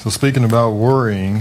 So speaking about worrying,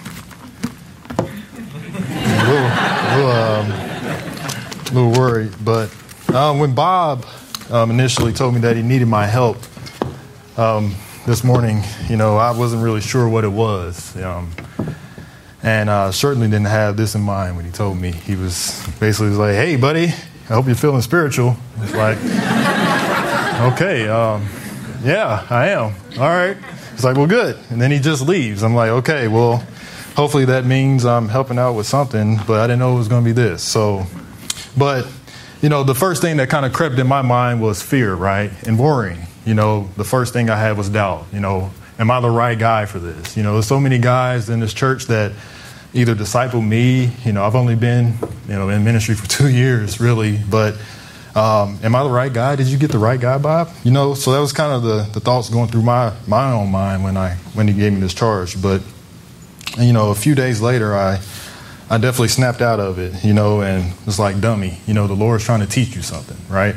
a little worried, but when Bob initially told me that he needed my help this morning, I wasn't really sure what it was. And certainly didn't have this in mind when he told me. He was basically like, "Hey, buddy, I hope you're feeling spiritual." It's like, okay, yeah, I am. All right. It's like, well, good. And then he just leaves. I'm like, okay, well, hopefully that means I'm helping out with something, but I didn't know it was going to be this. So, but, the first thing that kind of crept in my mind was fear, right? And worrying. The first thing I had was doubt. Am I the right guy for this? There's so many guys in this church that either disciple me. I've only been, in ministry for 2 years, really, but am I the right guy? Did you get the right guy, Bob? So that was kind of the thoughts going through my own mind when he gave me this charge. But, a few days later, I definitely snapped out of it, and it's like, dummy, the Lord's trying to teach you something, right?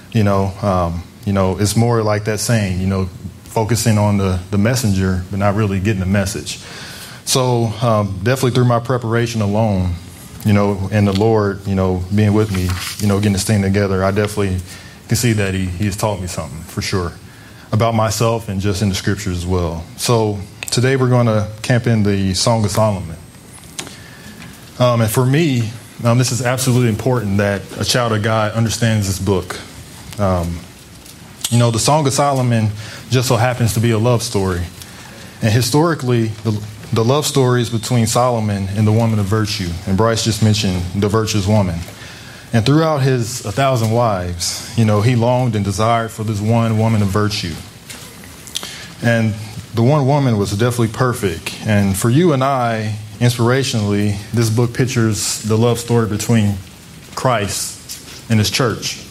It's more like that saying, focusing on the messenger, but not really getting the message. So definitely through my preparation alone, and the Lord, being with me, getting this thing together, I definitely can see that he has taught me something for sure about myself and just in the scriptures as well. So today we're going to camp in the Song of Solomon. And for me, this is absolutely important that a child of God understands this book. The Song of Solomon just so happens to be a love story. And historically, the love story is between Solomon and the woman of virtue. And Bryce just mentioned the virtuous woman. And throughout his 1,000 wives, he longed and desired for this one woman of virtue. And the one woman was definitely perfect. And for you and I, inspirationally, this book pictures the love story between Christ and his church.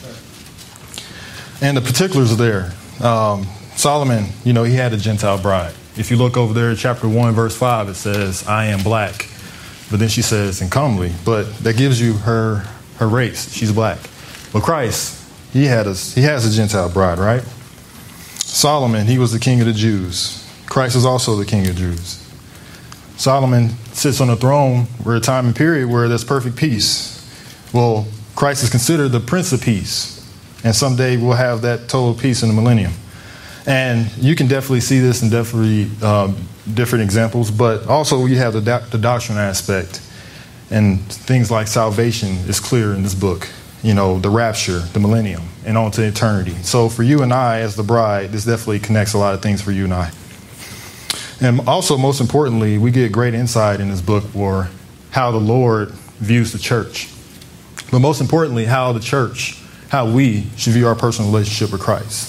And the particulars are there. Solomon, he had a Gentile bride. If you look over there at chapter 1, verse 5, it says, "I am black." But then she says, "and comely." But that gives you her race. She's black. But Christ, he has a Gentile bride, right? Solomon, he was the king of the Jews. Christ is also the king of the Jews. Solomon sits on a throne where a time and period where there's perfect peace. Well, Christ is considered the Prince of Peace. And someday we'll have that total peace in the millennium. And you can definitely see this in different examples, but also you have the doctrine aspect, and things like salvation is clear in this book. The rapture, the millennium, and on to eternity. So for you and I, as the bride, this definitely connects a lot of things for you and I. And also, most importantly, we get great insight in this book for how the Lord views the church. But most importantly, how we should view our personal relationship with Christ.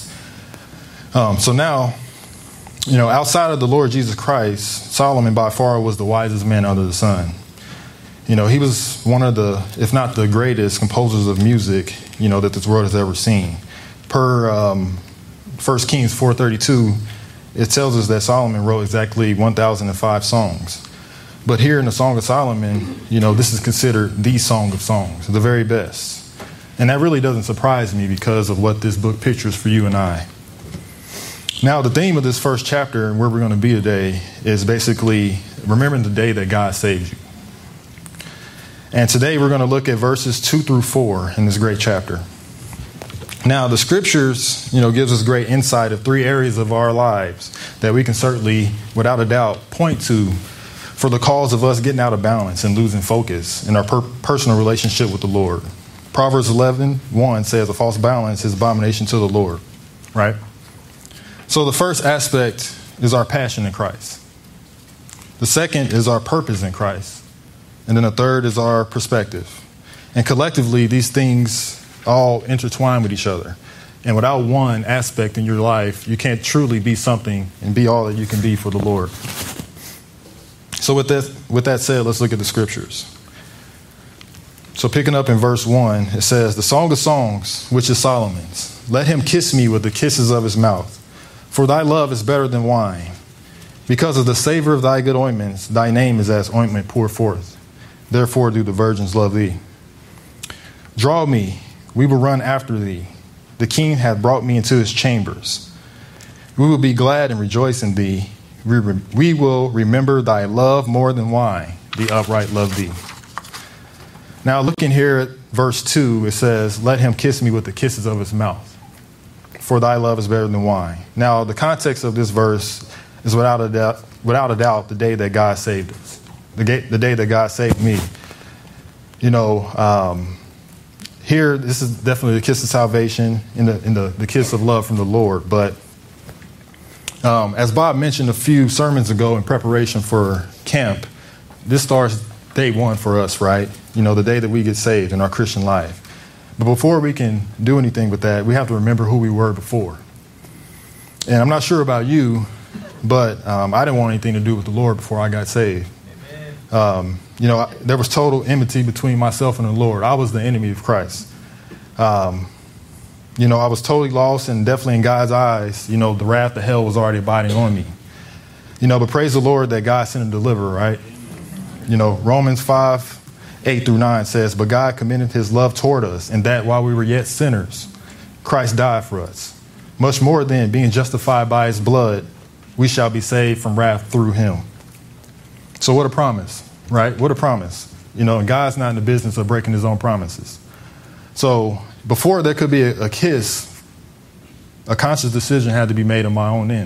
So now, outside of the Lord Jesus Christ, Solomon by far was the wisest man under the sun. He was one of the, if not the greatest composers of music, that this world has ever seen. Per 1 Kings 4:32, it tells us that Solomon wrote exactly 1,005 songs. But here in the Song of Solomon, this is considered the Song of Songs, the very best. And that really doesn't surprise me because of what this book pictures for you and I. Now, the theme of this first chapter and where we're going to be today is basically remembering the day that God saved you. And today we're going to look at verses 2 through 4 in this great chapter. Now, the scriptures, gives us great insight of 3 areas of our lives that we can certainly, without a doubt, point to for the cause of us getting out of balance and losing focus in our personal relationship with the Lord. Proverbs 11:1 says, "A false balance is abomination to the Lord," right? So the first aspect is our passion in Christ. The second is our purpose in Christ. And then the third is our perspective. And collectively, these things all intertwine with each other. And without one aspect in your life, you can't truly be something and be all that you can be for the Lord. So with that said, let's look at the scriptures. So picking up in verse 1, it says, "The Song of Songs, which is Solomon's, let him kiss me with the kisses of his mouth. For thy love is better than wine. Because of the savor of thy good ointments, thy name is as ointment poured forth. Therefore do the virgins love thee. Draw me, we will run after thee. The king hath brought me into his chambers. We will be glad and rejoice in thee. we will remember thy love more than wine. The upright love thee. Now, looking here at verse 2, it says, let him kiss me with the kisses of his mouth, for thy love is better than wine. Now, the context of this verse is without a doubt the day that God saved us, the day that God saved me. Here, this is definitely the kiss of salvation and the kiss of love from the Lord. But as Bob mentioned a few sermons ago in preparation for camp, this starts day one for us, right? The day that we get saved in our Christian life. But before we can do anything with that, we have to remember who we were before. And I'm not sure about you, but I didn't want anything to do with the Lord before I got saved. There was total enmity between myself and the Lord. I was the enemy of Christ. I was totally lost, and definitely in God's eyes, the wrath of hell was already abiding on me. But praise the Lord that God sent a deliverer, right? Romans 5:8-9 says, but God commended his love toward us, and that while we were yet sinners, Christ died for us. Much more then, being justified by his blood, we shall be saved from wrath through him. So what a promise, right? What a promise. And God's not in the business of breaking his own promises. So before there could be a kiss, a conscious decision had to be made on my own end.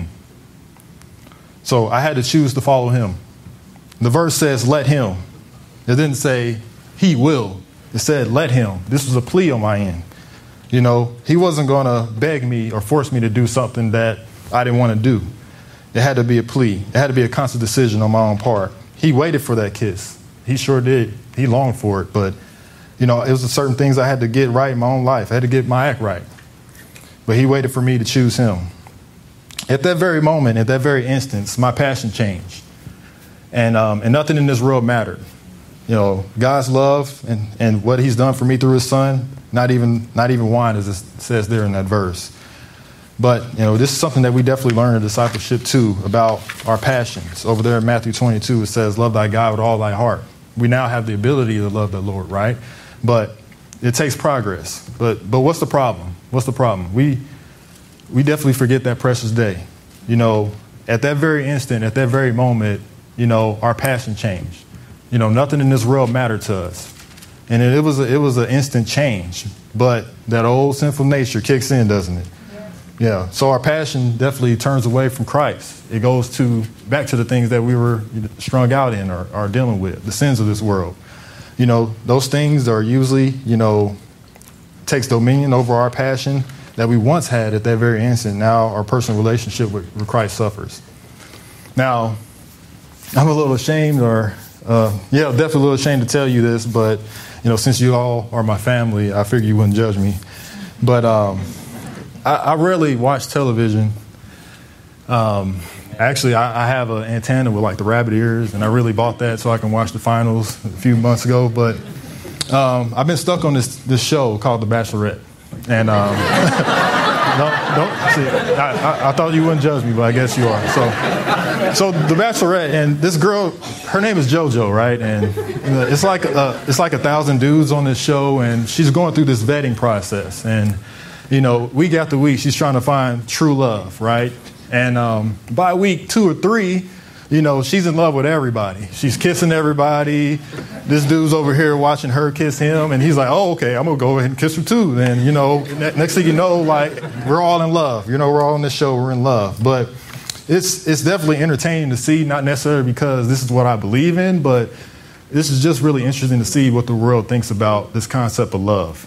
So I had to choose to follow him. The verse says, let him. It didn't say he will. It said, let him. This was a plea on my end. He wasn't going to beg me or force me to do something that I didn't want to do. It had to be a plea. It had to be a conscious decision on my own part. He waited for that kiss. He sure did. He longed for it. But, it was certain things I had to get right in my own life. I had to get my act right. But he waited for me to choose him. At that very moment, at that very instance, my passion changed. And nothing in this world mattered. God's love and what he's done for me through his son, not even wine, as it says there in that verse. But, this is something that we definitely learn in discipleship too, about our passions. Over there in Matthew 22, it says, love thy God with all thy heart. We now have the ability to love the Lord, right? But it takes progress. But what's the problem? What's the problem? We definitely forget that precious day. At that very instant, at that very moment, our passion changed. Nothing in this world mattered to us. And it was an instant change. But that old sinful nature kicks in, doesn't it? Yeah. So our passion definitely turns away from Christ. It goes back to the things that we were strung out in or are dealing with, the sins of this world. Those things are usually, takes dominion over our passion that we once had at that very instant. Now our personal relationship with Christ suffers. Now, I'm a little ashamed definitely a little ashamed to tell you this, but, since you all are my family, I figure you wouldn't judge me. But I rarely watch television. Actually, I have an antenna with the rabbit ears, and I really bought that so I can watch the finals a few months ago. But I've been stuck on this show called The Bachelorette. And don't see. I thought you wouldn't judge me, but I guess you are. So The Bachelorette, and this girl, her name is JoJo, right? And it's like 1,000 dudes on this show, and she's going through this vetting process. And week after week, she's trying to find true love, right? And by week 2 or 3, she's in love with everybody. She's kissing everybody. This dude's over here watching her kiss him, and he's like, oh, okay, I'm going to go ahead and kiss her too. Then, next thing you know, we're all in love. We're all on this show, we're in love. But it's definitely entertaining to see, not necessarily because this is what I believe in, but this is just really interesting to see what the world thinks about this concept of love.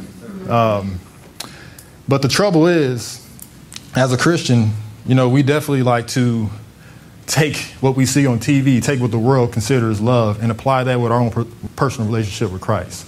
But the trouble is, as a Christian, we definitely like to take what we see on TV, take what the world considers love, and apply that with our own personal relationship with Christ.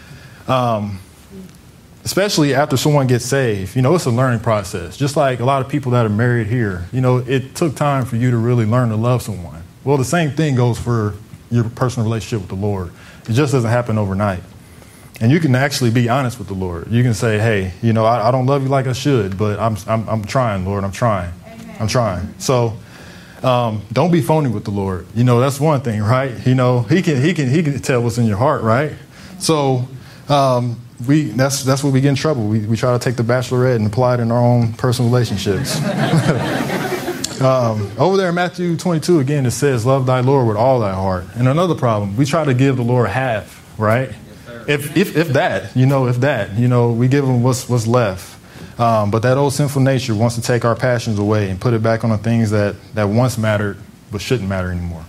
Especially after someone gets saved, it's a learning process. Just like a lot of people that are married here, it took time for you to really learn to love someone. Well, the same thing goes for your personal relationship with the Lord. It just doesn't happen overnight. And you can actually be honest with the Lord. You can say, hey, I don't love you like I should, but I'm trying, Lord. I'm trying. Amen. I'm trying. So don't be phony with the Lord. That's one thing, right? He can tell what's in your heart, right? So that's where we get in trouble. We try to take the Bachelorette and apply it in our own personal relationships. Over there in Matthew 22, again, it says, love thy Lord with all thy heart. And another problem, we try to give the Lord half, right? If that, we give him what's left. But that old sinful nature wants to take our passions away and put it back on the things that once mattered but shouldn't matter anymore.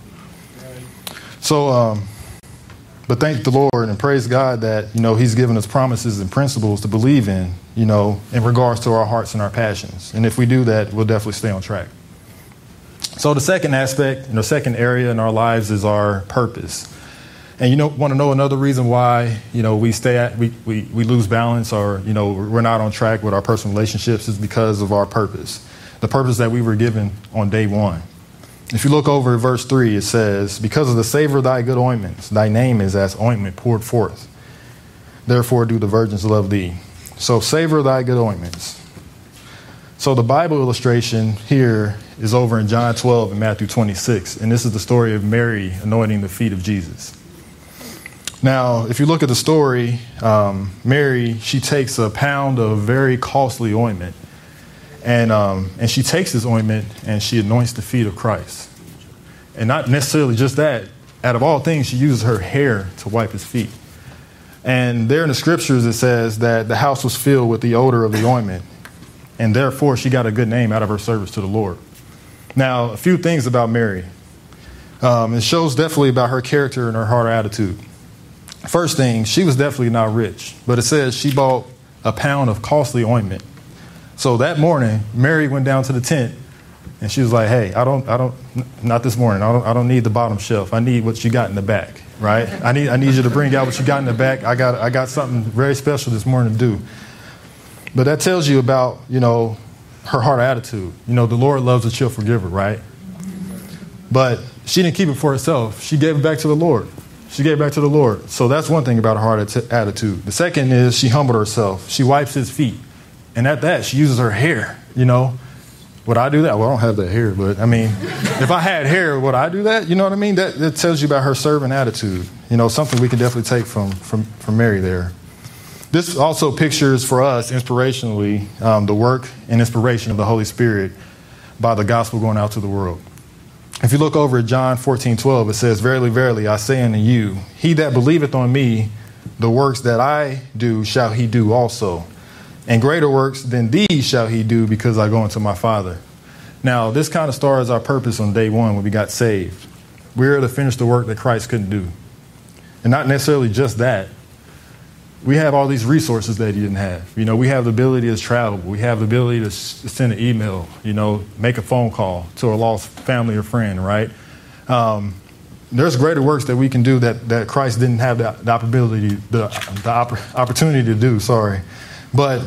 So, but thank the Lord and praise God that, he's given us promises and principles to believe in, in regards to our hearts and our passions. And if we do that, we'll definitely stay on track. So the second aspect, the second area in our lives is our purpose. And want to know another reason why, we lose balance or, we're not on track with our personal relationships is because of our purpose. The purpose that we were given on day one. If you look over at verse 3, it says, because of the savor of thy good ointments, thy name is as ointment poured forth. Therefore do the virgins love thee. So savor of thy good ointments. So the Bible illustration here is over in John 12 and Matthew 26. And this is the story of Mary anointing the feet of Jesus. Now, if you look at the story, Mary, she takes a pound of very costly ointment. And she takes this ointment and she anoints the feet of Christ. And not necessarily just that. Out of all things, she uses her hair to wipe his feet. And there in the scriptures, it says that the house was filled with the odor of the ointment. And therefore, she got a good name out of her service to the Lord. Now, a few things about Mary. It shows definitely about her character and her heart attitude. First thing, she was definitely not rich. But it says she bought a pound of costly ointment. So that morning, Mary went down to the tent and she was like, hey, not this morning. I don't need the bottom shelf. I need what you got in the back, right? I need you to bring out what you got in the back. I got something very special this morning to do. But that tells you about, her heart attitude. The Lord loves a cheerful giver, right? But she didn't keep it for herself. She gave it back to the Lord. So that's one thing about her heart attitude. The second is she humbled herself. She wipes his feet. And at that, she uses her hair, Would I do that? Well, I don't have that hair, but if I had hair, would I do that? You know what I mean? That tells you about her servant attitude. Something we can definitely take from Mary there. This also pictures for us, inspirationally, the work and inspiration of the Holy Spirit by the gospel going out to the world. If you look over at John 14:12, it says, verily, verily, I say unto you, he that believeth on me, the works that I do shall he do also. And greater works than these shall he do because I go unto my Father. Now, this kind of starts our purpose on day one when we got saved. We're to finish the work that Christ couldn't do. And not necessarily just that. We have all these resources that he didn't have. We have the ability to travel. We have the ability to send an email, make a phone call to a lost family or friend, right? There's greater works that we can do that Christ didn't have the opportunity to do, sorry. But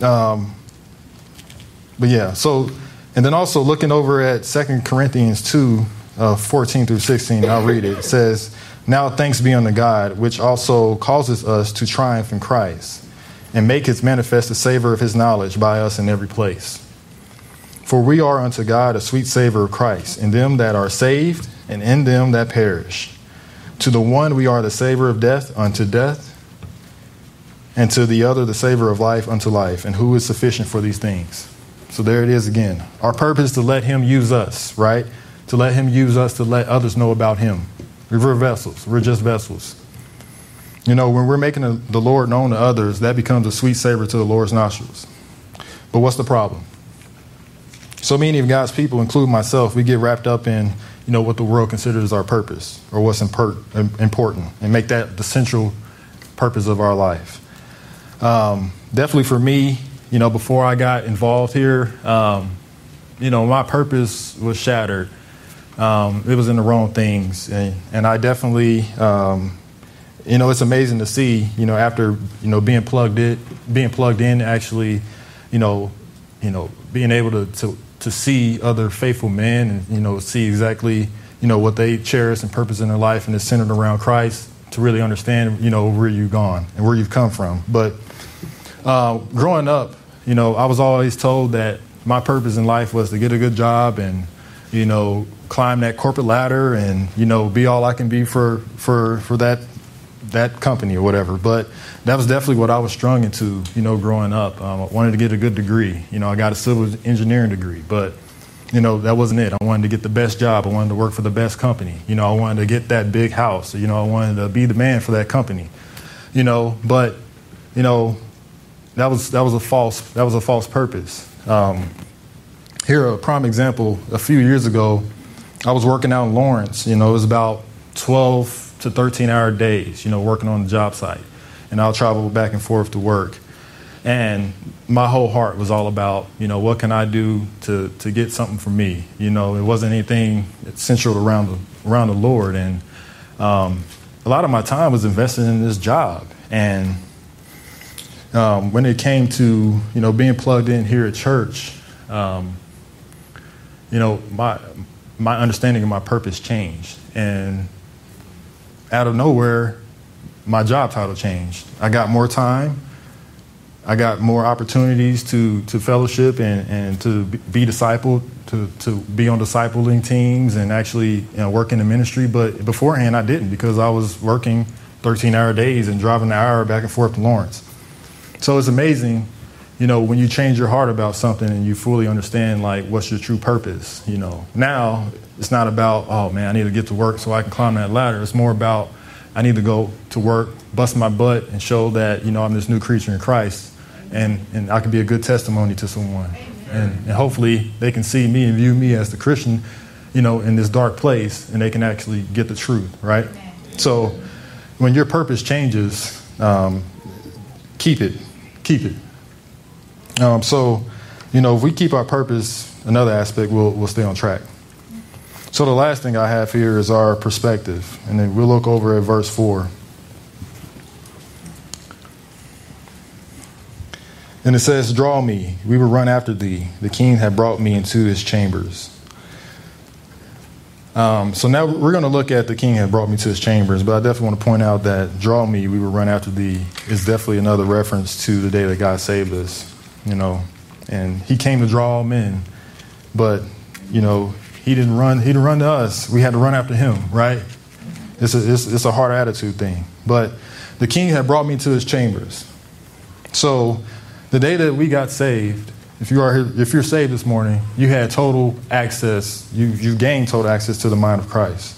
yeah, so, and then also looking over at 2 Corinthians 2, 14 through 16, I'll read it. It says, now thanks be unto God, which also causes us to triumph in Christ, and maketh manifest the savor of his knowledge by us in every place. For we are unto God a sweet savor of Christ, in them that are saved, and in them that perish. To the one we are the savor of death unto death, and to the other the savor of life unto life. And who is sufficient for these things? So there it is again. Our purpose is to let him use us, right? To let him use us to let others know about him. We're vessels. We're just vessels. When we're making the Lord known to others, that becomes a sweet savor to the Lord's nostrils. But what's the problem? So many of God's people, including myself, we get wrapped up in, what the world considers our purpose or what's important and make that the central purpose of our life. Definitely for me, before I got involved here, my purpose was shattered. It was in the wrong things. And I definitely, it's amazing to see, after, being plugged in, actually, being able to see other faithful men and, see exactly, what they cherish and purpose in their life, and it's centered around Christ, to really understand, where you've gone and where you've come from. But growing up, I was always told that my purpose in life was to get a good job and, climb that corporate ladder and, be all I can be for that company or whatever. But that was definitely what I was strung into, growing up. I wanted to get a good degree. I got a civil engineering degree. But that wasn't it. I wanted to get the best job. I wanted to work for the best company. I wanted to get that big house. I wanted to be the man for that company. But that was a false purpose. Here, a prime example. A few years ago, I was working out in Lawrence. It was about 12 to 13-hour days. Working on the job site, and I'll travel back and forth to work. And my whole heart was all about, what can I do to get something for me? It wasn't anything central around the Lord. And a lot of my time was invested in this job. And when it came to, being plugged in here at church, my understanding of my purpose changed. And out of nowhere, my job title changed. I got more time. I got more opportunities to fellowship and to be discipled, to be on discipling teams and actually work in the ministry. But beforehand, I didn't, because I was working 13-hour days and driving an hour back and forth to Lawrence. So it's amazing, when you change your heart about something and you fully understand, what's your true purpose. Now it's not about, oh, man, I need to get to work so I can climb that ladder. It's more about, I need to go to work, bust my butt, and show that, I'm this new creature in Christ. And I can be a good testimony to someone. And hopefully they can see me and view me as the Christian, in this dark place, and they can actually get the truth, right? So when your purpose changes, keep it. So, if we keep our purpose, another aspect, we'll stay on track. So the last thing I have here is our perspective. And then we'll look over at verse 4. And it says, draw me, we will run after thee. The king had brought me into his chambers. So now we're going to look at the king had brought me to his chambers, but I definitely want to point out that draw me, we will run after thee is definitely another reference to the day that God saved us, and he came to draw all men, but, he didn't run to us. We had to run after him, right? It's a hard attitude thing, but the king had brought me to his chambers. So the day that we got saved, if you're saved this morning, you had total access. You gained total access to the mind of Christ.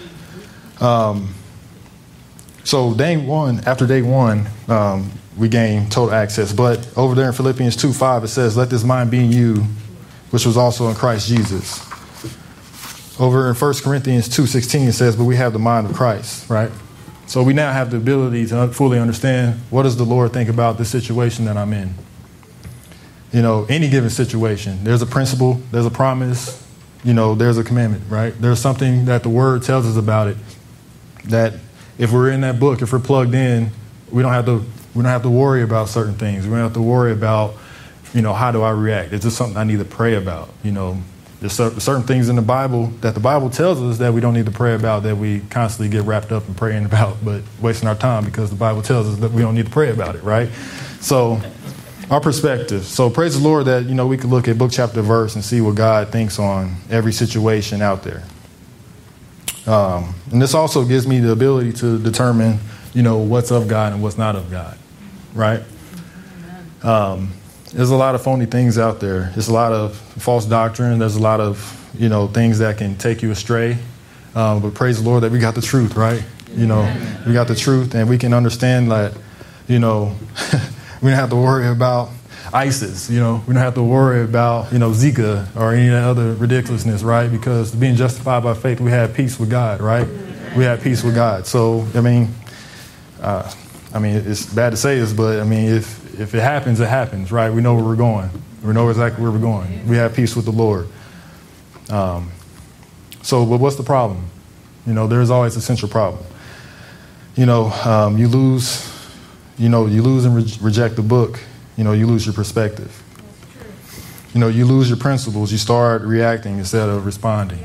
So after day one, we gained total access. But over there in Philippians 2:5, it says, "Let this mind be in you, which was also in Christ Jesus." Over in 1 Corinthians 2:16, it says, "But we have the mind of Christ," right? So we now have the ability to fully understand, what does the Lord think about the situation that I'm in? Any given situation. There's a principle, there's a promise, there's a commandment, right? There's something that the Word tells us about it, that if we're in that book, if we're plugged in, we don't have to worry about certain things. We don't have to worry about, how do I react? It's just something I need to pray about. There's certain things in the Bible that the Bible tells us that we don't need to pray about, that we constantly get wrapped up in praying about, but wasting our time because the Bible tells us that we don't need to pray about it, right? So our perspective. So praise the Lord that, we can look at book, chapter, verse and see what God thinks on every situation out there. And this also gives me the ability to determine, what's of God and what's not of God, right? There's a lot of phony things out there. There's a lot of false doctrine. There's a lot of, things that can take you astray. But praise the Lord that we got the truth, right? We got the truth, and we can understand that, we don't have to worry about ISIS. We don't have to worry about, Zika or any other ridiculousness, right? Because being justified by faith, we have peace with God, right? We have peace with God. So, it's bad to say this, but if it happens, it happens, right? We know where we're going. We know exactly where we're going. We have peace with the Lord. But what's the problem? There's always a central problem. You lose and reject the book. You lose your perspective. You lose your principles. You start reacting instead of responding.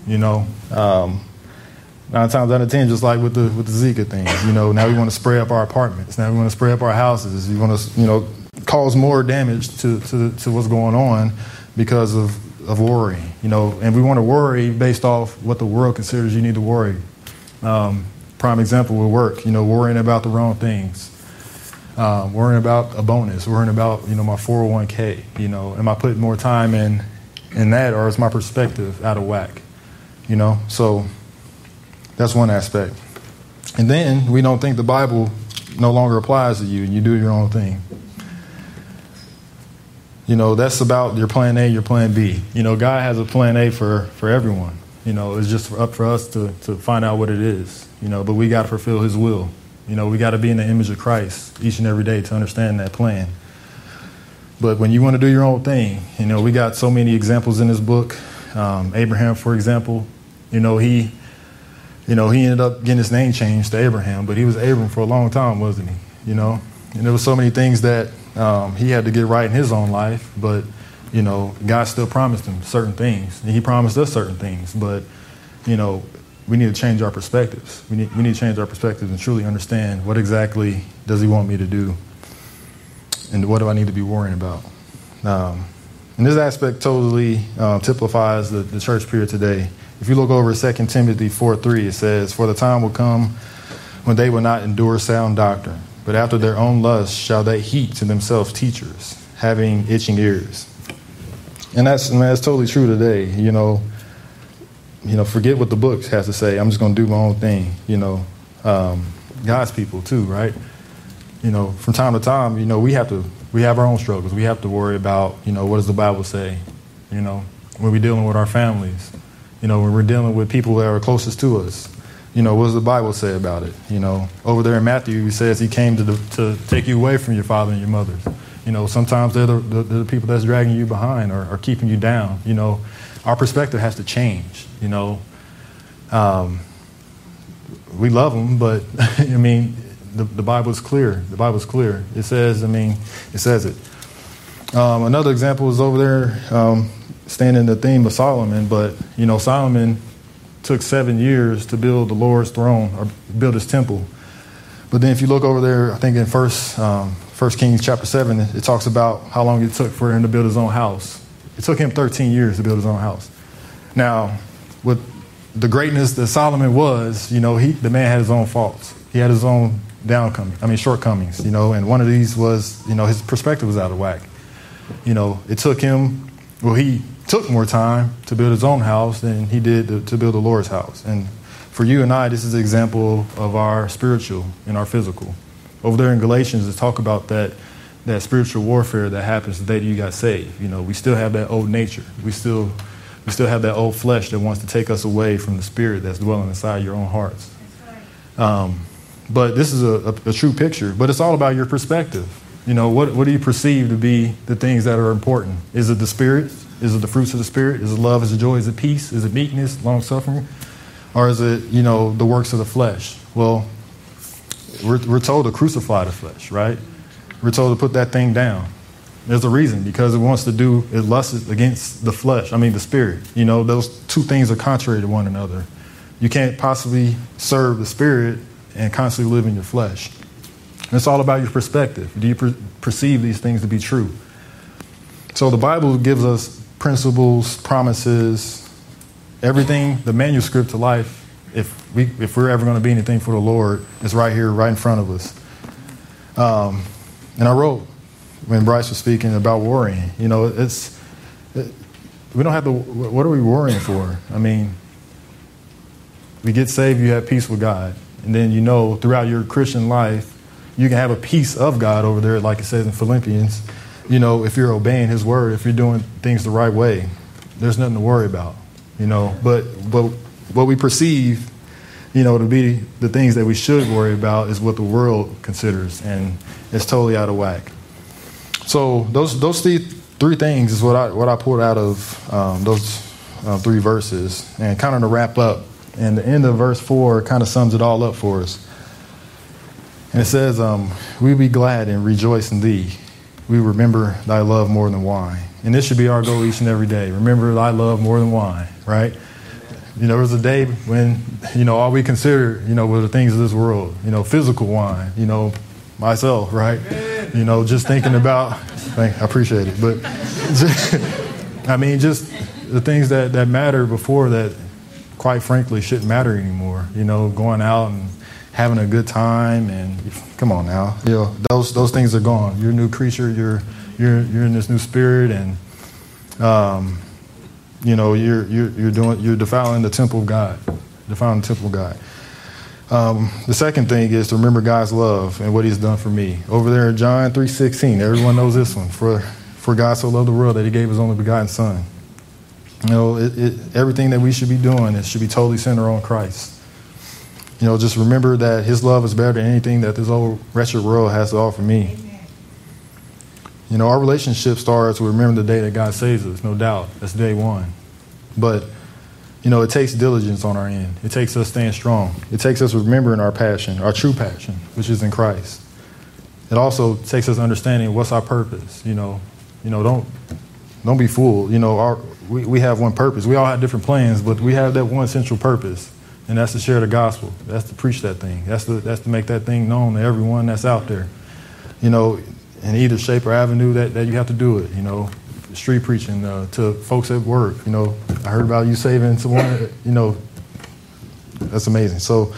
9 times out of 10, just like with the Zika thing, now we want to spray up our apartments. Now we want to spray up our houses. You want to, cause more damage to what's going on because of worrying, and we want to worry based off what the world considers you need to worry. Prime example will work, worrying about the wrong things, worrying about a bonus, worrying about, my 401k, am I putting more time in in that, or is my perspective out of whack? You know, so that's one aspect. And then we don't think the Bible no longer applies to you and you do your own thing. You know, that's about your plan A, your plan B. You know, God has a plan A for everyone. You know, it's just up for us to find out what it is. You know, but we got to fulfill his will. You know, we got to be in the image of Christ each and every day to understand that plan. But when you want to do your own thing, you know, we got so many examples in this book. Abraham, for example, he ended up getting his name changed to Abraham, but he was Abram for a long time, wasn't he? You know, and there was so many things that he had to get right in his own life, but, you know, God still promised him certain things, and he promised us certain things, but, you know, we need to change our perspectives. We need to change our perspectives and truly understand what exactly does he want me to do, and what do I need to be worrying about. And this aspect totally typifies the church period today. If you look over 2 Timothy 4:3, it says, "For the time will come when they will not endure sound doctrine, but after their own lusts shall they heap to themselves teachers, having itching ears." And that's totally true today. You know, forget what the book has to say. I'm just going to do my own thing. You know, God's people too, right? You know, from time to time, you know, we have our own struggles. We have to worry about, you know, what does the Bible say? You know, when we're dealing with our families, you know, when we're dealing with people that are closest to us, you know, what does the Bible say about it? You know, over there in Matthew, it says he came to take you away from your father and your mother. You know, sometimes they're the people that's dragging you behind or keeping you down. You know, our perspective has to change. You know, we love them, but I mean, the Bible is clear. The Bible is clear. It says, it says it. Another example is over there, staying in the theme of Solomon, but, you know, Solomon took 7 years to build the Lord's throne or build his temple. But then if you look over there, I think in First Kings chapter 7, it talks about how long it took for him to build his own house. It took him 13 years to build his own house. Now, with the greatness that Solomon was, you know, the man had his own faults. He had his own shortcomings, you know, and one of these was, you know, his perspective was out of whack. You know, he took more time to build his own house than he did to build the Lord's house. And for you and I, this is an example of our spiritual and our physical. Over there in Galatians, it talk about that spiritual warfare that happens the day that you got saved. You know, we still have that old nature. We still have that old flesh that wants to take us away from the spirit that's dwelling inside your own hearts. But this is a true picture. But it's all about your perspective. You know, what do you perceive to be the things that are important? Is it the spirit? Is it the fruits of the spirit? Is it love? Is it joy? Is it peace? Is it meekness, long-suffering? Or is it, you know, the works of the flesh? Well, we're told to crucify the flesh, right? We're told to put that thing down. There's a reason, because it lusts against the flesh, the spirit. You know, those two things are contrary to one another. You can't possibly serve the spirit and constantly live in your flesh. And it's all about your perspective. Do you perceive these things to be true? So the Bible gives us principles, promises, everything, the manuscript to life. If we're ever going to be anything for the Lord, it's right here, right in front of us. And I wrote, when Bryce was speaking about worrying, you know, we don't have to, what are we worrying for? I mean, we get saved, you have peace with God. And then, you know, throughout your Christian life, you can have a piece of God over there, like it says in Philippians. You know, if you're obeying his word, if you're doing things the right way, there's nothing to worry about, you know. But what we perceive, you know, to be the things that we should worry about is what the world considers, and it's totally out of whack. So those three things is what I pulled out of those three verses. And kind of to wrap up, and the end of verse 4 kind of sums it all up for us. And it says, we be glad and rejoice in thee. We remember thy love more than wine. And this should be our goal each and every day. Remember thy love more than wine, right? You know, there was a day when, you know, all we considered, you know, were the things of this world, you know, physical wine, you know, myself, right? You know, just thinking about, I appreciate it, but just the things that mattered before that, quite frankly, shouldn't matter anymore. You know, going out and having a good time, and come on now, you know, those things are gone. You're a new creature. You're in this new spirit, and you're defiling the temple of God, defiling the temple of God. The second thing is to remember God's love and what He's done for me. Over there in John 3:16, everyone knows this one. For God so loved the world that He gave His only begotten Son. Everything that we should be doing, it should be totally centered on Christ. Just remember that His love is better than anything that this old wretched world has to offer me. Our relationship starts with remembering the day that God saves us, no doubt. That's day one. But, it takes diligence on our end. It takes us staying strong. It takes us remembering our passion, our true passion, which is in Christ. It also takes us understanding what's our purpose. Don't be fooled. We have one purpose. We all have different plans, but we have that one central purpose, and that's to share the gospel. That's to preach that thing. That's to make that thing known to everyone that's out there. In either shape or avenue that you have to do it. Street preaching to folks at work. I heard about you saving someone. That's amazing. So,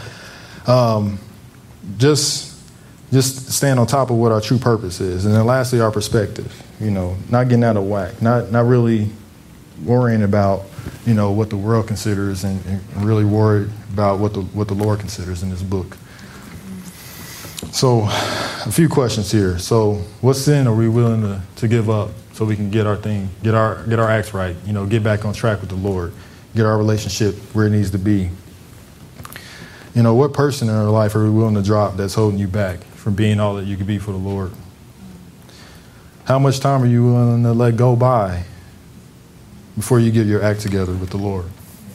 just stand on top of what our true purpose is, and then lastly, our perspective. Not getting out of whack, not really worrying about what the world considers, and really worried about what the Lord considers in this book. So, a few questions here. So, what sin are we willing to give up so we can get our thing, get our acts right? Get back on track with the Lord, get our relationship where it needs to be. What person in our life are we willing to drop that's holding you back from being all that you could be for the Lord? How much time are you willing to let go by before you get your act together with the Lord?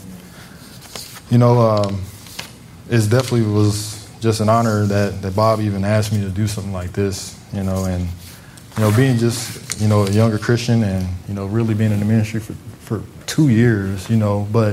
It definitely was just an honor that Bob even asked me to do something like this, and being just, a younger Christian and, really being in the ministry for 2 years, but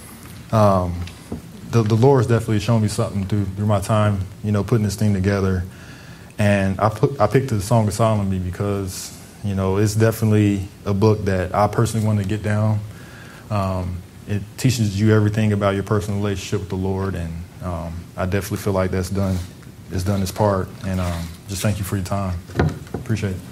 the Lord's definitely shown me something through my time, putting this thing together. And I picked the Song of Solomon because, it's definitely a book that I personally want to get down. It teaches you everything about your personal relationship with the Lord, and I definitely feel like it's done its part. And just thank you for your time. Appreciate it.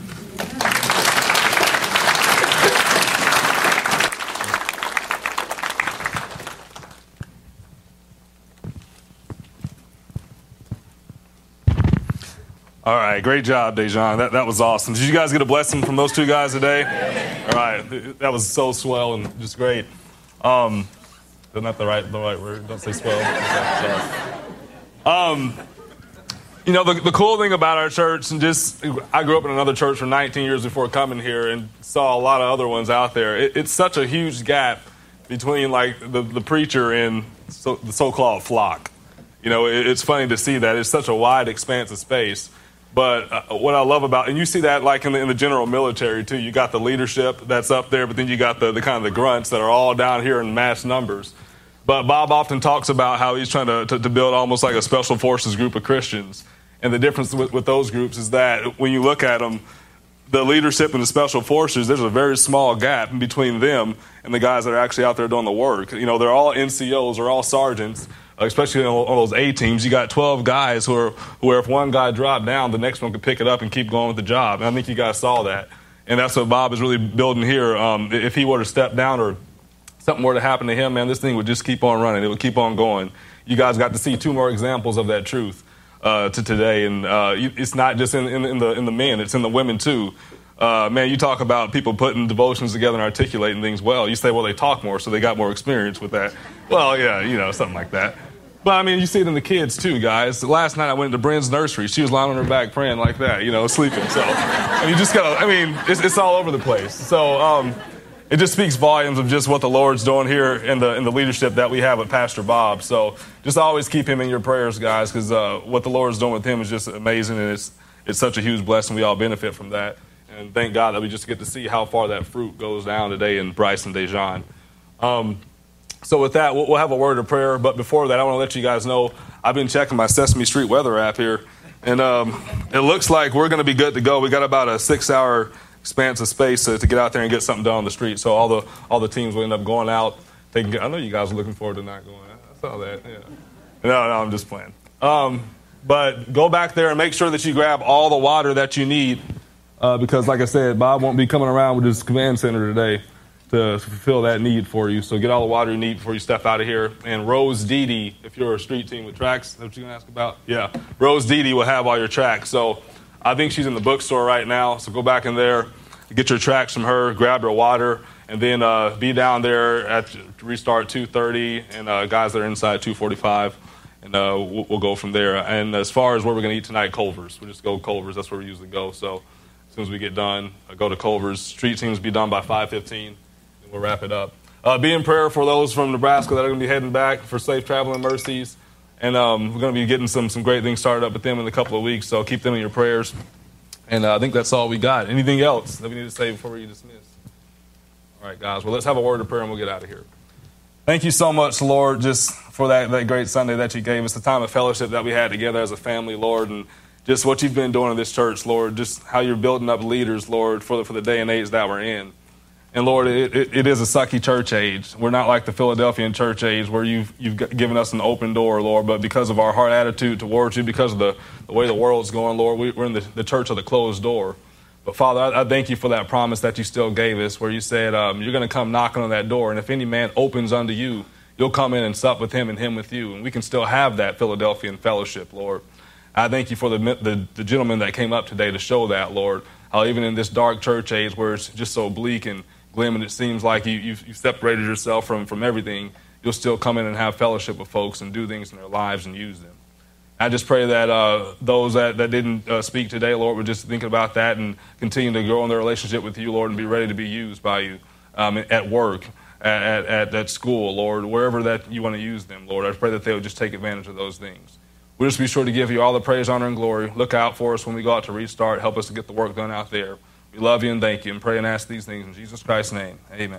All right, great job, Dejan. That was awesome. Did you guys get a blessing from those two guys today? All right, that was so swell and just great. Isn't that the right word? Don't say swell. The cool thing about our church, and I grew up in another church for 19 years before coming here and saw a lot of other ones out there. It's such a huge gap between like the preacher and the so-called flock. It's funny to see that. It's such a wide expanse of space. But what I love about, and you see that like in the general military too, you got the leadership that's up there, but then you got the kind of the grunts that are all down here in mass numbers. But Bob often talks about how he's trying to build almost like a special forces group of Christians. And the difference with those groups is that when you look at them, the leadership and the special forces, there's a very small gap in between them and the guys that are actually out there doing the work. They're all NCOs, they're all sergeants. Especially on those A teams, you got 12 guys who if one guy dropped down, the next one could pick it up and keep going with the job. And I think you guys saw that. And that's what Bob is really building here. If he were to step down or something were to happen to him, man, this thing would just keep on running. It would keep on going. You guys got to see 2 more examples of that truth to today. And it's not just in the men, it's in the women too. Man, you talk about people putting devotions together and articulating things well. You say, well, they talk more, so they got more experience with that. Well, yeah, something like that. But, I mean, you see it in the kids, too, guys. Last night I went to Bryn's nursery. She was lying on her back praying like that, sleeping. So, and you just got to, it's all over the place. So, it just speaks volumes of just what the Lord's doing here in the leadership that we have with Pastor Bob. So, just always keep him in your prayers, guys, because what the Lord's doing with him is just amazing, and it's such a huge blessing. We all benefit from that. And thank God that we just get to see how far that fruit goes down today in Bryce and Dejan. So with that, we'll have a word of prayer. But before that, I want to let you guys know, I've been checking my Sesame Street weather app here. And it looks like we're going to be good to go. We got about a 6-hour expanse of space to get out there and get something done on the street. So all the teams will end up going out. I know you guys are looking forward to not going. I saw that, yeah. No, I'm just playing. But go back there and make sure that you grab all the water that you need. Because like I said, Bob won't be coming around with his command center today to fulfill that need for you. So get all the water you need before you step out of here. And Rose Didi, if you're a street team with tracks, is that what you're going to ask about? Yeah. Rose Didi will have all your tracks. So I think she's in the bookstore right now. So go back in there, get your tracks from her, grab her water, and then be down there at restart 2:30, and guys that are inside 2:45. And we'll go from there. And as far as where we're going to eat tonight, Culver's. We'll just go Culver's. That's where we usually go. So as soon as we get done, go to Culver's. Street teams be done by 5:15. We'll wrap it up. Be in prayer for those from Nebraska that are going to be heading back for safe travel and mercies. And we're going to be getting some great things started up with them in a couple of weeks, so keep them in your prayers. And I think that's all we got. Anything else that we need to say before we dismiss? All right, guys. Well, let's have a word of prayer and we'll get out of here. Thank you so much, Lord, just for that great Sunday that you gave us, the time of fellowship that we had together as a family, Lord, and just what you've been doing in this church, Lord, just how you're building up leaders, Lord, for the day and age that we're in. And Lord, it is a sucky church age. We're not like the Philadelphian church age where you've given us an open door, Lord, but because of our heart attitude towards you, because of the way the world's going, Lord, we're in the church of the closed door. But Father, I thank you for that promise that you still gave us, where you said you're going to come knocking on that door, and if any man opens unto you, you'll come in and sup with him and him with you. And we can still have that Philadelphian fellowship, Lord. I thank you for the gentleman that came up today to show that, Lord, how even in this dark church age where it's just so bleak and glim and it seems like you've separated yourself from everything, you'll still come in and have fellowship with folks and do things in their lives and use them. I just pray that those that didn't speak today, Lord, would just think about that and continue to grow in their relationship with you, Lord, and be ready to be used by you at work, at school, Lord, wherever that you want to use them, Lord. I pray that they would just take advantage of those things. We'll just be sure to give you all the praise, honor, and glory. Look out for us when we go out to restart. Help us to get the work done out there. We love you and thank you and pray and ask these things in Jesus Christ's name. Amen.